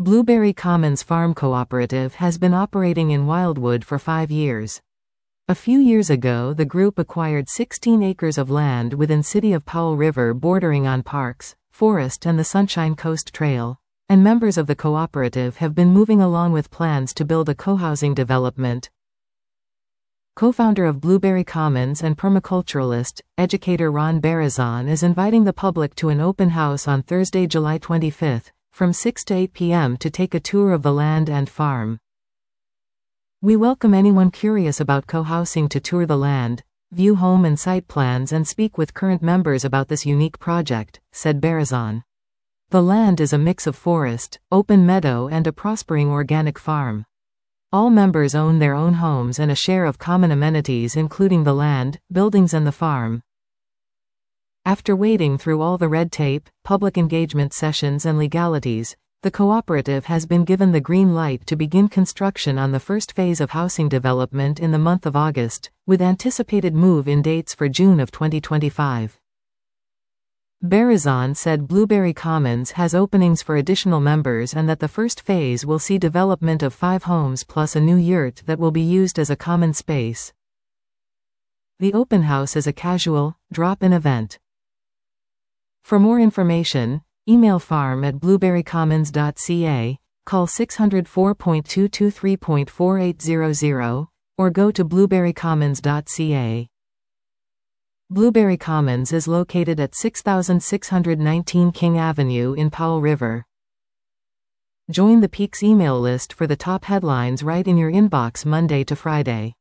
Blueberry Commons Farm Cooperative has been operating in Wildwood for 5 years. A few years ago, the group acquired 16 acres of land within City of Powell River bordering on parks, forest and the Sunshine Coast Trail, and members of the cooperative have been moving along with plans to build a co-housing development. Co-founder of Blueberry Commons and permaculturalist, educator Ron Barazan is inviting the public to an open house on Thursday, July 25, from 6 to 8 p.m. to take a tour of the land and farm. We welcome anyone curious about co-housing to tour the land, view home and site plans and speak with current members about this unique project, said Barazan. The land is a mix of forest, open meadow and a prospering organic farm. All members own their own homes and a share of common amenities including the land, buildings and the farm. After wading through all the red tape, public engagement sessions and legalities, the cooperative has been given the green light to begin construction on the first phase of housing development in the month of August, with anticipated move-in dates for June of 2025. Barazan said Blueberry Commons has openings for additional members and that the first phase will see development of 5 homes plus a new yurt that will be used as a common space. The open house is a casual, drop-in event. For more information, email farm@blueberrycommons.ca, call 604.223.4800, or go to blueberrycommons.ca. Blueberry Commons is located at 6619 King Avenue in Powell River. Join the Peaks email list for the top headlines right in your inbox Monday to Friday.